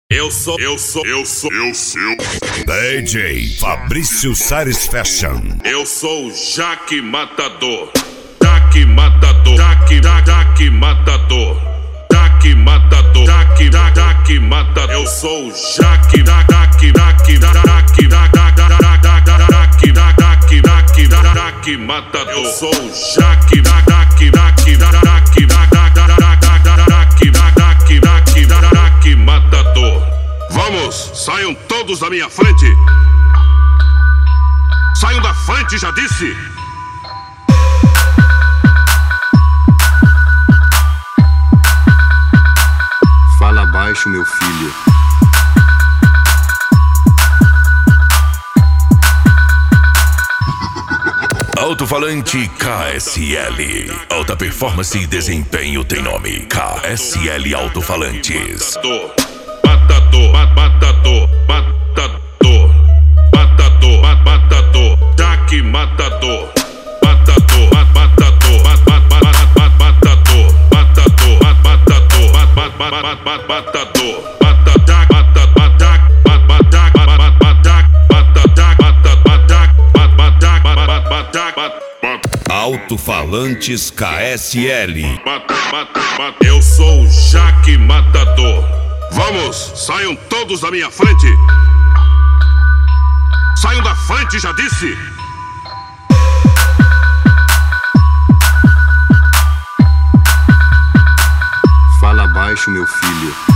Eu sou DJ Fabrício Sares Fashion. Eu sou o Jaque Matador. Jaque Matador. Jaque Matador. Jaque Matador. Jaque Matador. Eu sou o Jaque Matador. Eu sou o Jaque Matador. Vamos, saiam todos da minha frente. Saiam da frente, já disse. Fala baixo, meu filho. Alto-falante KSL. Alta performance e desempenho tem nome. KSL Alto-falantes. Matador, matador, matador, matador, matador, Jaque Matador, matador, matador, matador, matador, Alto-falantes KSL. Eu sou o Jaque Matador. Vamos, saiam todos da minha frente. Saiam da frente, já disse. Fala baixo, meu filho.